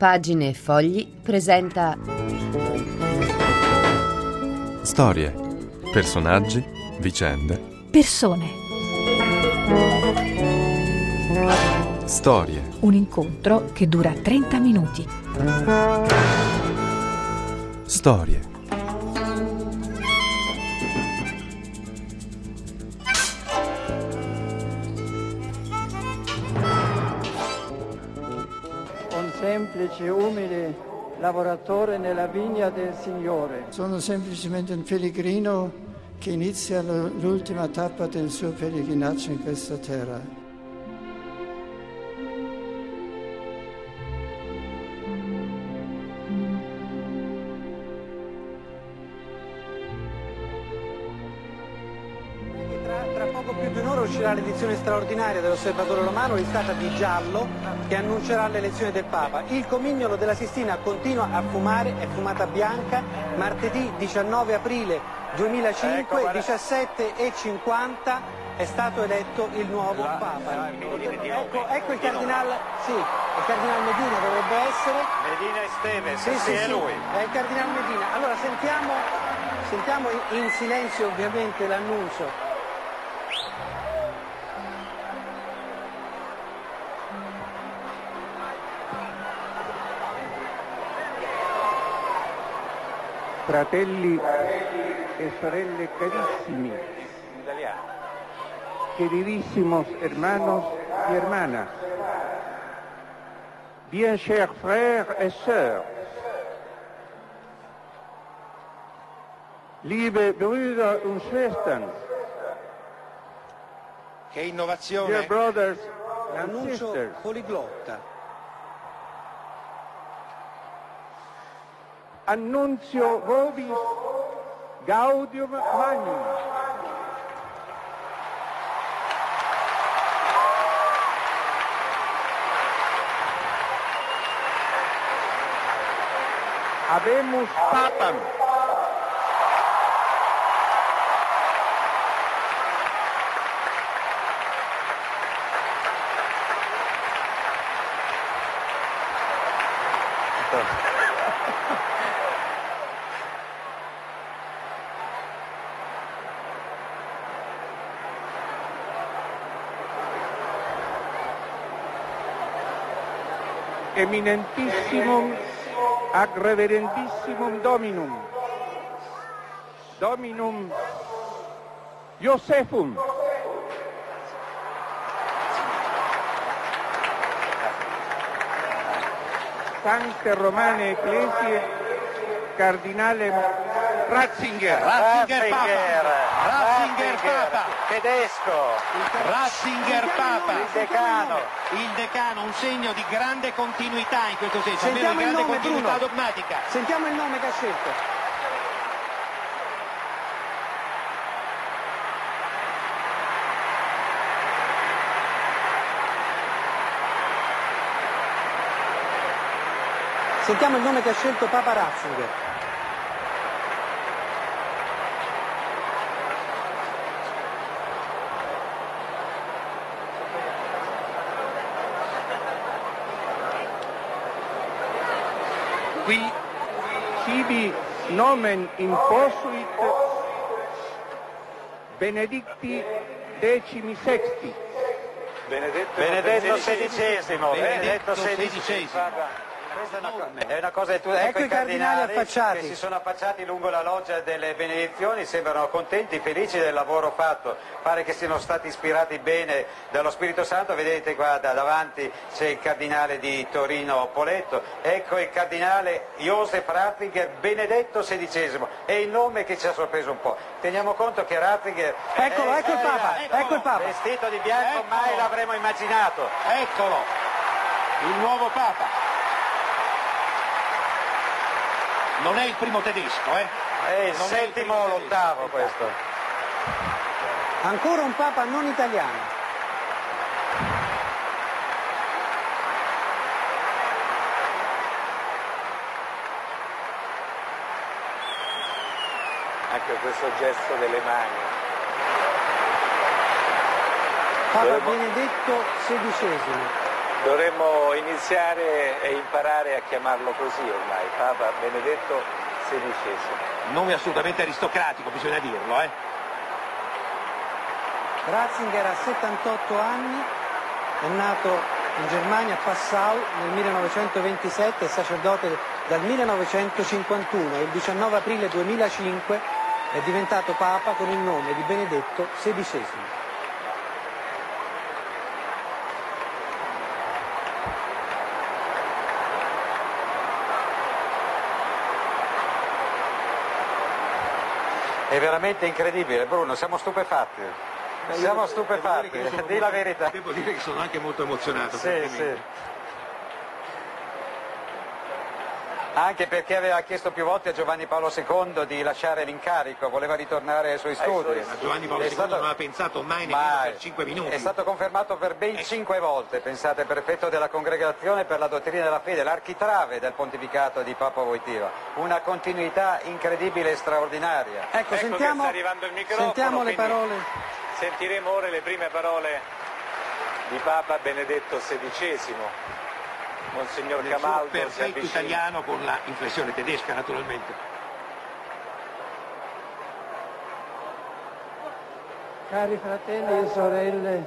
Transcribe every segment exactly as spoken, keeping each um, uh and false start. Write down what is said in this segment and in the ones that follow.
Pagine e Fogli presenta storie, personaggi, vicende, persone. Storie. Un incontro che dura trenta minuti. Storie. Un semplice, umile lavoratore nella vigna del Signore. Sono semplicemente un pellegrino che inizia l'ultima tappa del suo pellegrinaggio in questa terra. Tra, tra poco più di un'ora uscirà l'edizione straordinaria dell'Osservatore Romano listata di giallo che annuncerà l'elezione del Papa. Il comignolo della Sistina continua a fumare, è fumata bianca, martedì diciannove aprile duemilacinque, ecco, diciassette e cinquanta è stato eletto il nuovo là, Papa. Ecco, ecco il cardinal, sì, il cardinal Medina dovrebbe essere. Medina Esteves, sì, sì, sì, è sì, lui. È il cardinal Medina. Allora sentiamo, sentiamo in silenzio ovviamente l'annuncio. Fratelli e sorelle carissimi, queridísimos hermanos y hermanas, bien chers frères et sœurs, liebe Brüder und Schwestern, Che innovazione! dear brothers and L'annuncio sisters, poliglotta. annunzio vobis gaudium magnum. Habemus papam. Eminentissimum ac reverendissimum Dominum, Dominum Josephum, Sancte Romane Ecclesiae, Cardinale Ratzinger, Ratzinger Papa! Ratzinger Papa! Tedesco! Ratzinger Papa! Il decano! Il decano, un segno di grande continuità in questo senso, almeno Sentiamo di il grande nome, continuità Bruno. dogmatica. Sentiamo il nome che ha scelto. Sentiamo il nome che ha scelto Papa Ratzinger. qui sibi nomen imposuit Benedicti decimi sexti. Benedetto, Benedetto sedicesimo, Benedetto sedicesimo. Questa è una, co- è una cosa, tu, ecco, Ecco i cardinali affacciati. che si sono affacciati lungo la loggia delle benedizioni, sembrano contenti, felici del lavoro fatto, pare che siano stati ispirati bene dallo Spirito Santo. Vedete qua da davanti c'è il cardinale di Torino Poletto, ecco il cardinale Joseph Ratzinger, Benedetto sedicesimo, è il nome che ci ha sorpreso un po'. Teniamo conto che Ratzinger Eccolo, è, ecco il Papa, è, ecco il Papa. vestito di bianco, Eccolo. mai l'avremmo immaginato. Eccolo, il nuovo Papa. Non è il primo tedesco, eh? È il Non settimo o è il primo l'ottavo tedesco. questo. Ancora un Papa non italiano. Anche questo gesto delle mani. Papa Benedetto sedicesimo. Dovremmo iniziare e imparare a chiamarlo così ormai, Papa Benedetto sedicesimo. Nome assolutamente aristocratico, bisogna dirlo, eh? Ratzinger ha settantotto anni, è nato in Germania a Passau nel millenovecentoventisette, è sacerdote dal millenovecentocinquantuno e il diciannove aprile duemilacinque è diventato Papa con il nome di Benedetto sedicesimo. È veramente incredibile, Bruno, siamo stupefatti. Siamo stupefatti, di la verità. Devo dire che sono anche molto emozionato. Sì, sì. Anche perché aveva chiesto più volte a Giovanni Paolo secondo di lasciare l'incarico, voleva ritornare ai suoi studi. Ma Giovanni Paolo secondo non aveva pensato mai nemmeno mai. per cinque minuti. È stato confermato per ben eh. cinque volte, pensate, prefetto della congregazione per la dottrina della fede, l'architrave del pontificato di Papa Wojtyła. Una continuità incredibile e straordinaria. Ecco, Ecco sentiamo, che sta arrivando il microfono, sentiamo le parole. Sentiremo ora le prime parole di Papa Benedetto sedicesimo. Monsignor Nel Camaldo suo perfetto si avvicina. italiano con la inflessione tedesca, naturalmente. Cari fratelli e sorelle,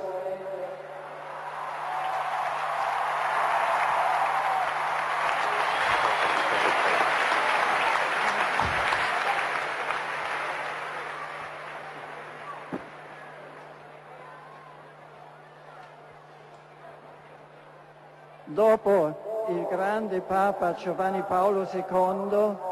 dopo il grande Papa Giovanni Paolo secondo,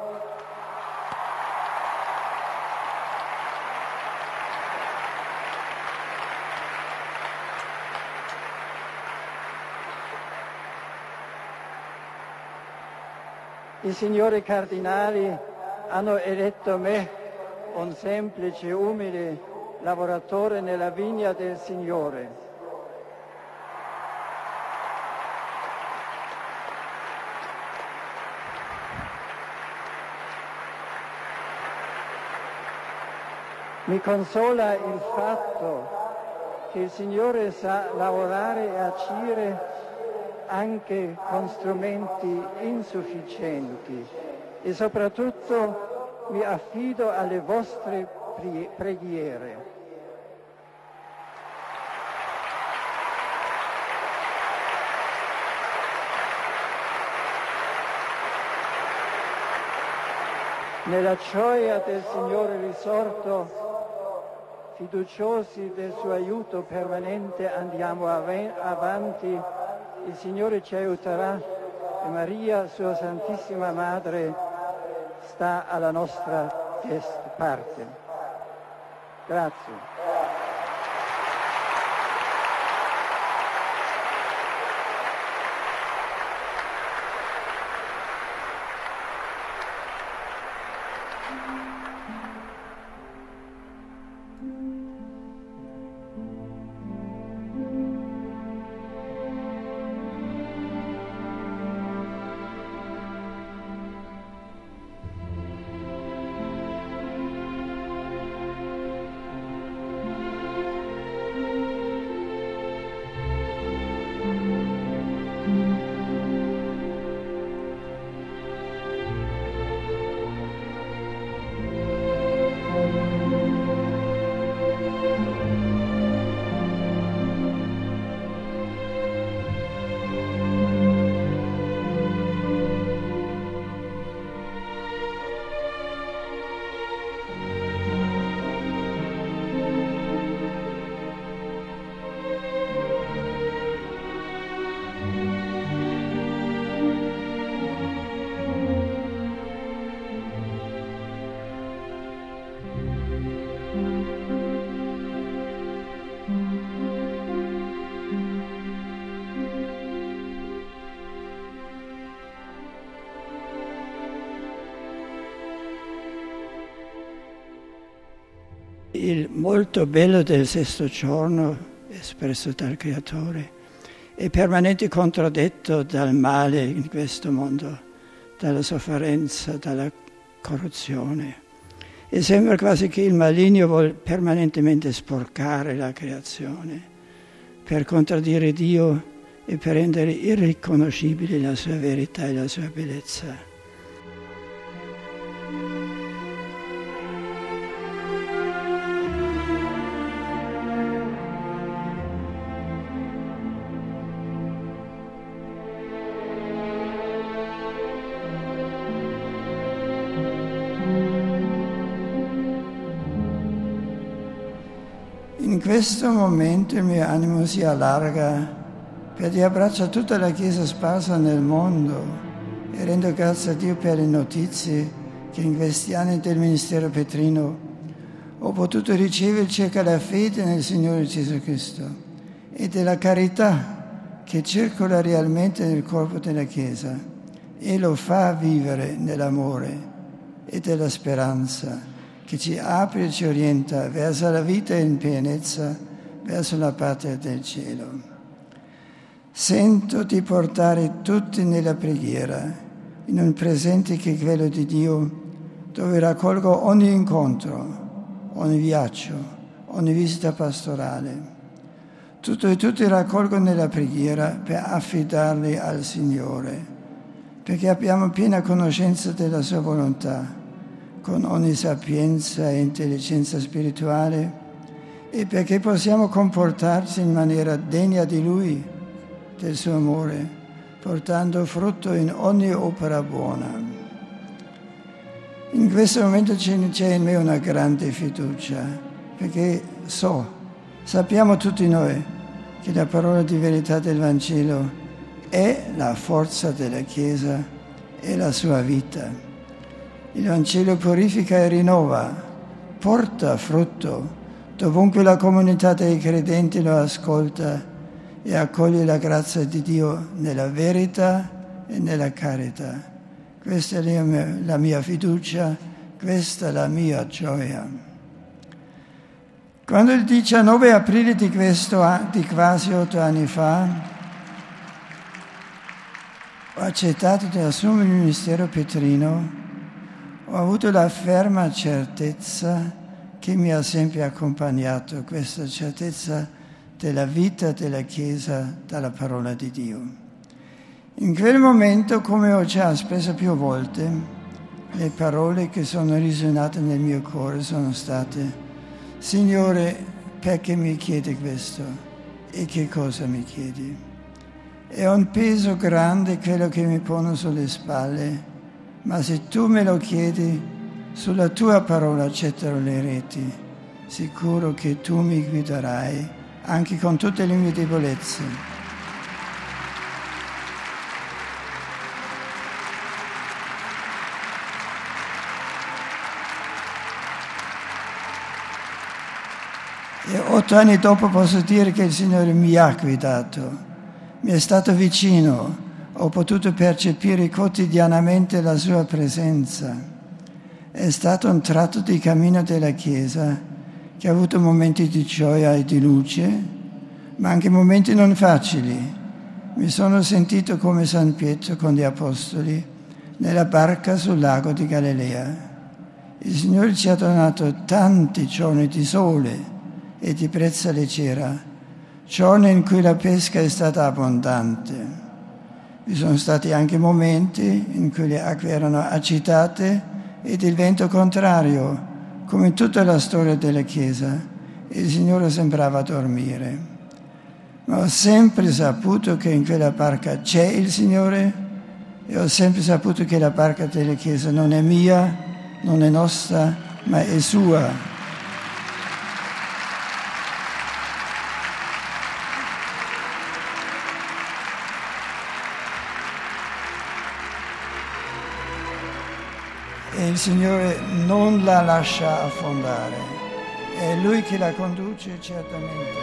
i signori cardinali hanno eletto me, un semplice, umile lavoratore nella vigna del Signore. Mi consola il fatto che il Signore sa lavorare e agire anche con strumenti insufficienti e soprattutto mi affido alle vostre preghiere. Nella gioia del Signore risorto, fiduciosi del suo aiuto permanente, andiamo av- avanti. Il Signore ci aiuterà e Maria, sua Santissima Madre, sta alla nostra parte. Grazie. Il molto bello del sesto giorno, espresso dal Creatore, è permanente contraddetto dal male in questo mondo, dalla sofferenza, dalla corruzione. E sembra quasi che il maligno vuole permanentemente sporcare la creazione per contraddire Dio e per rendere irriconoscibile la sua verità e la sua bellezza. In questo momento il mio animo si allarga perché abbraccia tutta la Chiesa sparsa nel mondo e rendo grazie a Dio per le notizie che in questi anni del ministero petrino ho potuto ricevere circa la fede nel Signore Gesù Cristo e della carità che circola realmente nel corpo della Chiesa e lo fa vivere nell'amore e della speranza che ci apre e ci orienta verso la vita in pienezza, verso la patria del cielo. Sento di portare tutti nella preghiera, in un presente che è quello di Dio, dove raccolgo ogni incontro, ogni viaggio, ogni visita pastorale. Tutto e tutti raccolgo nella preghiera per affidarli al Signore, perché abbiamo piena conoscenza della Sua volontà, con ogni sapienza e intelligenza spirituale, e perché possiamo comportarci in maniera degna di Lui, del suo amore, portando frutto in ogni opera buona. In questo momento c'è in me una grande fiducia, perché so, sappiamo tutti noi, che la parola di verità del Vangelo è la forza della Chiesa, è la sua vita. Il Vangelo purifica e rinnova, porta frutto, dovunque la comunità dei credenti lo ascolta e accoglie la grazia di Dio nella verità e nella carità. Questa è la mia, la mia fiducia, questa è la mia gioia. Quando il diciannove aprile di questo anno, di quasi otto anni fa, ho accettato di assumere il ministero petrino, ho avuto la ferma certezza che mi ha sempre accompagnato, questa certezza della vita della Chiesa dalla parola di Dio. In quel momento, come ho già espresso più volte, le parole che sono risuonate nel mio cuore sono state: Signore, perché mi chiedi questo? E che cosa mi chiedi? È un peso grande quello che mi pone sulle spalle, ma se tu me lo chiedi, sulla tua parola accetterò le reti, sicuro che tu mi guiderai anche con tutte le mie debolezze. E otto anni dopo posso dire che il Signore mi ha guidato, mi è stato vicino. Ho potuto percepire quotidianamente la sua presenza. È stato un tratto di cammino della Chiesa che ha avuto momenti di gioia e di luce, ma anche momenti non facili. Mi sono sentito come San Pietro con gli Apostoli nella barca sul lago di Galilea. Il Signore ci ha donato tanti giorni di sole e di brezza leggera, giorni in cui la pesca è stata abbondante. Vi sono stati anche momenti in cui le acque erano agitate ed il vento contrario, come in tutta la storia della Chiesa, e il Signore sembrava dormire. Ma ho sempre saputo che in quella barca c'è il Signore e ho sempre saputo che la barca della Chiesa non è mia, non è nostra, ma è sua. E il Signore non la lascia affondare, è Lui che la conduce certamente.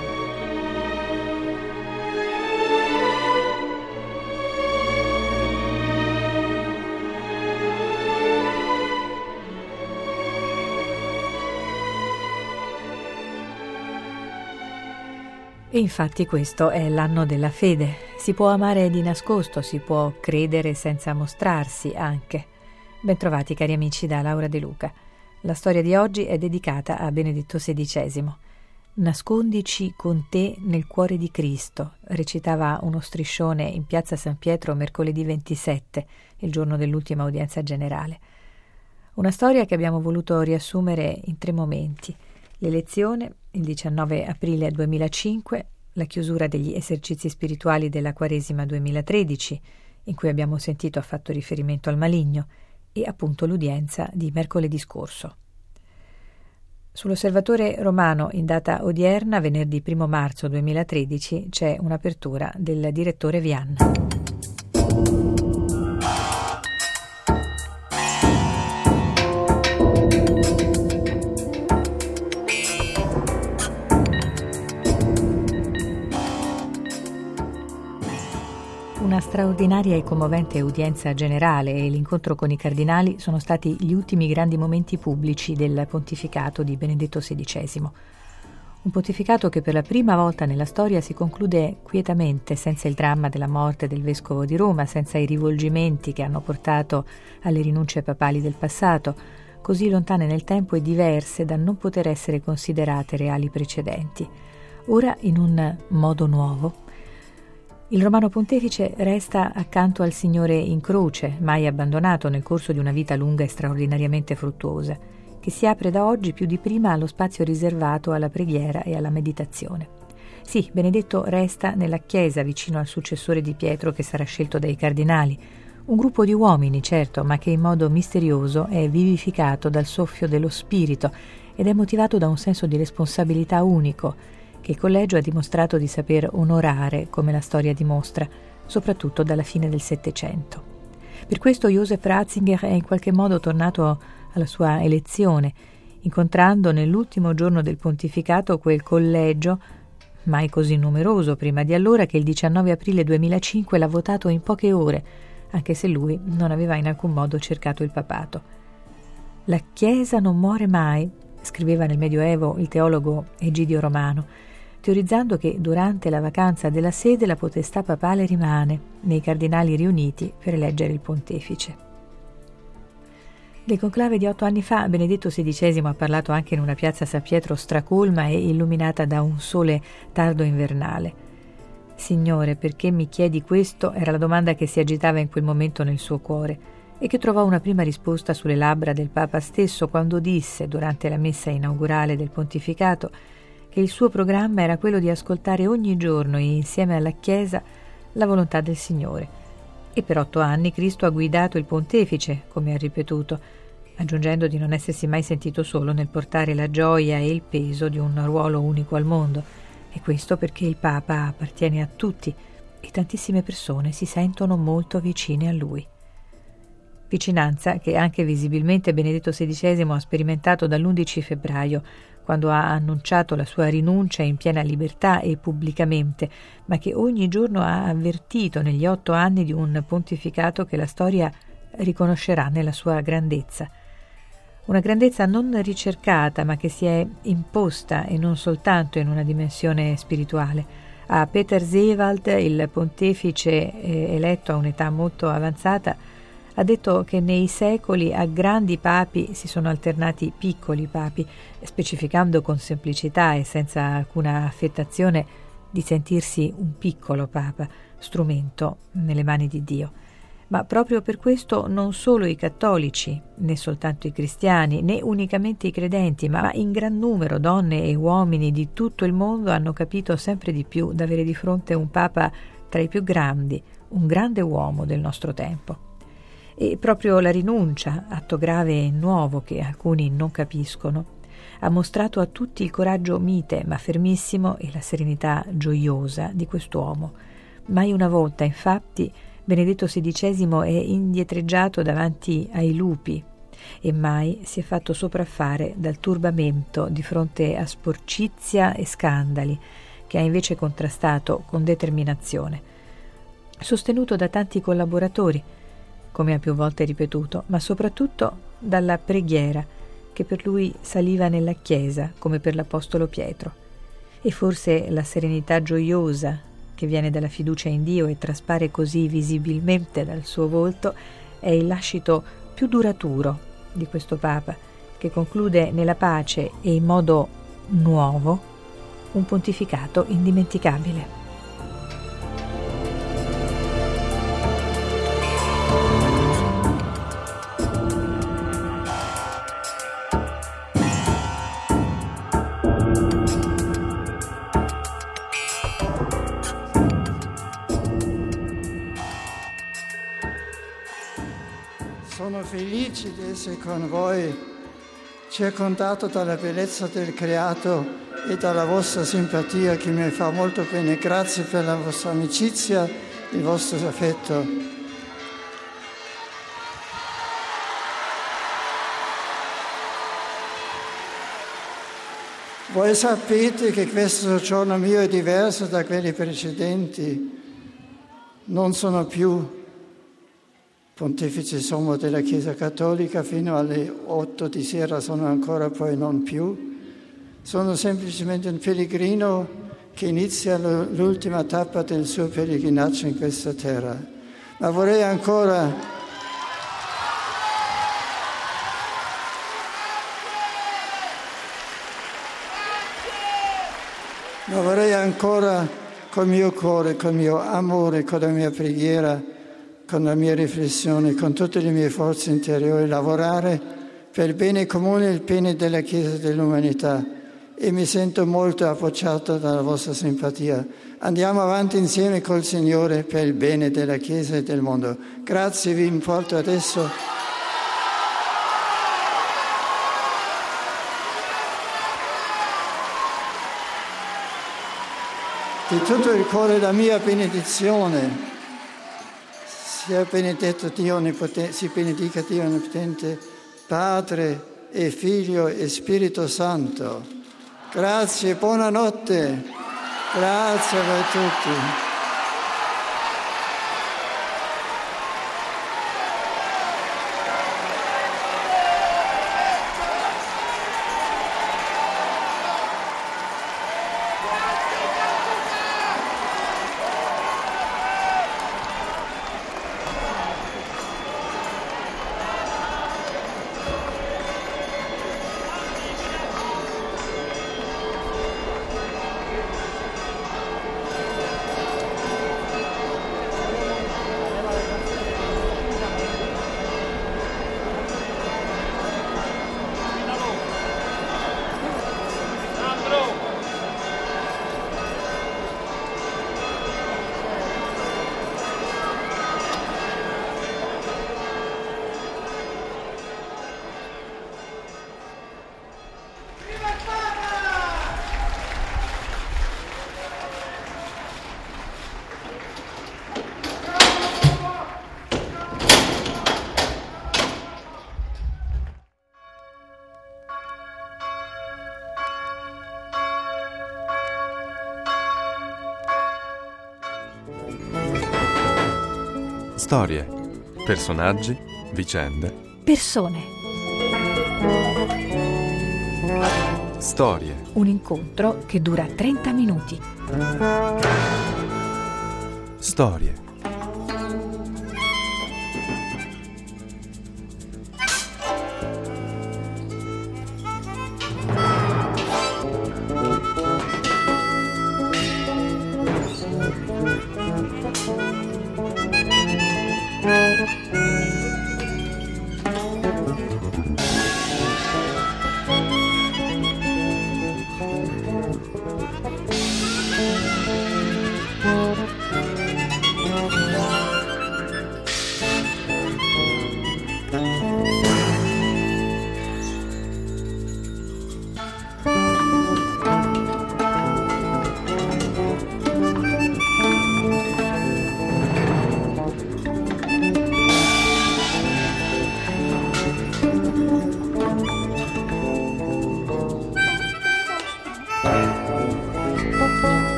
E infatti questo è l'anno della fede. Si può amare di nascosto, si può credere senza mostrarsi anche. Bentrovati cari amici da Laura De Luca. La storia di oggi è dedicata a Benedetto sedicesimo. Nascondici con te nel cuore di Cristo, recitava uno striscione in piazza San Pietro mercoledì ventisette, il giorno dell'ultima udienza generale. Una storia che abbiamo voluto riassumere in tre momenti: l'elezione, il diciannove aprile duemilacinque, la chiusura degli esercizi spirituali della Quaresima duemilatredici, in cui abbiamo sentito ha fatto riferimento al maligno, e appunto l'udienza di mercoledì scorso. Sull'Osservatore Romano, in data odierna, venerdì primo marzo duemilatredici, c'è un'apertura del direttore Vianna. Una straordinaria e commovente udienza generale e l'incontro con i cardinali sono stati gli ultimi grandi momenti pubblici del pontificato di Benedetto sedicesimo. Un pontificato che per la prima volta nella storia si conclude quietamente, senza il dramma della morte del vescovo di Roma, senza i rivolgimenti che hanno portato alle rinunce papali del passato, così lontane nel tempo e diverse da non poter essere considerate reali precedenti. Ora in un modo nuovo. Il Romano Pontefice resta accanto al Signore in croce, mai abbandonato nel corso di una vita lunga e straordinariamente fruttuosa, che si apre da oggi più di prima allo spazio riservato alla preghiera e alla meditazione. Sì, Benedetto resta nella Chiesa vicino al successore di Pietro che sarà scelto dai cardinali, un gruppo di uomini, certo, ma che in modo misterioso è vivificato dal soffio dello Spirito ed è motivato da un senso di responsabilità unico, che il collegio ha dimostrato di saper onorare, come la storia dimostra, soprattutto dalla fine del Settecento. Per questo Joseph Ratzinger è in qualche modo tornato alla sua elezione, incontrando nell'ultimo giorno del pontificato quel collegio, mai così numeroso prima di allora, che il diciannove aprile duemilacinque l'ha votato in poche ore, anche se lui non aveva in alcun modo cercato il papato. La Chiesa non muore mai, scriveva nel Medioevo il teologo Egidio Romano, teorizzando che durante la vacanza della sede la potestà papale rimane nei cardinali riuniti per eleggere il pontefice. Del conclave di otto anni fa Benedetto sedicesimo ha parlato anche in una piazza San Pietro stracolma e illuminata da un sole tardo invernale. «Signore, perché mi chiedi questo?» era la domanda che si agitava in quel momento nel suo cuore e che trovò una prima risposta sulle labbra del Papa stesso quando disse, durante la messa inaugurale del pontificato, che il suo programma era quello di ascoltare ogni giorno e insieme alla Chiesa la volontà del Signore. E per otto anni Cristo ha guidato il pontefice, come ha ripetuto, aggiungendo di non essersi mai sentito solo nel portare la gioia e il peso di un ruolo unico al mondo. E questo perché il Papa appartiene a tutti e tantissime persone si sentono molto vicine a lui. Vicinanza che anche visibilmente Benedetto sedicesimo ha sperimentato dall'undici febbraio, quando ha annunciato la sua rinuncia in piena libertà e pubblicamente, ma che ogni giorno ha avvertito negli otto anni di un pontificato che la storia riconoscerà nella sua grandezza. Una grandezza non ricercata, ma che si è imposta e non soltanto in una dimensione spirituale. A Peter Seewald, il pontefice eletto a un'età molto avanzata, ha detto che nei secoli a grandi papi si sono alternati piccoli papi, specificando con semplicità e senza alcuna affettazione di sentirsi un piccolo papa, strumento nelle mani di Dio. Ma proprio per questo non solo i cattolici, né soltanto i cristiani, né unicamente i credenti, ma in gran numero donne e uomini di tutto il mondo hanno capito sempre di più d'avere di fronte un papa tra i più grandi, un grande uomo del nostro tempo. E proprio la rinuncia, atto grave e nuovo che alcuni non capiscono, ha mostrato a tutti il coraggio mite ma fermissimo e la serenità gioiosa di quest'uomo. Mai una volta, infatti, Benedetto sedicesimo è indietreggiato davanti ai lupi e mai si è fatto sopraffare dal turbamento di fronte a sporcizia e scandali, che ha invece contrastato con determinazione. Sostenuto da tanti collaboratori, come ha più volte ripetuto, ma soprattutto dalla preghiera che per lui saliva nella Chiesa come per l'Apostolo Pietro. E forse la serenità gioiosa che viene dalla fiducia in Dio e traspare così visibilmente dal suo volto è il lascito più duraturo di questo Papa, che conclude nella pace e in modo nuovo un pontificato indimenticabile. Sono felice di essere con voi, circondato dalla bellezza del creato e dalla vostra simpatia che mi fa molto bene. Grazie per la vostra amicizia e il vostro affetto. Voi sapete che questo giorno mio è diverso da quelli precedenti. Non sono più Pontefice sommo della Chiesa Cattolica, fino alle otto di sera sono ancora, poi non più. Sono semplicemente un pellegrino che inizia l'ultima tappa del suo pellegrinaggio in questa terra. Ma vorrei ancora ma vorrei ancora col mio cuore, col mio amore, con la mia preghiera, con la mia riflessione, con tutte le mie forze interiori, lavorare per il bene comune e il bene della Chiesa e dell'umanità. E mi sento molto appoggiato dalla vostra simpatia. Andiamo avanti insieme col Signore per il bene della Chiesa e del mondo. Grazie, vi importo adesso. Di tutto il cuore la mia benedizione. Sia benedetto Dio Onnipotente, si benedica Dio Onnipotente, Padre e Figlio e Spirito Santo. Grazie, buonanotte. Grazie a voi tutti. Storie, personaggi, vicende. Persone. Storie. Un incontro che dura trenta minuti. Storie.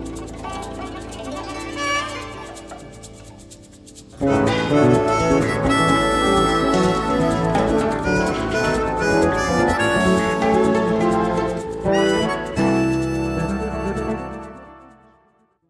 Thank you.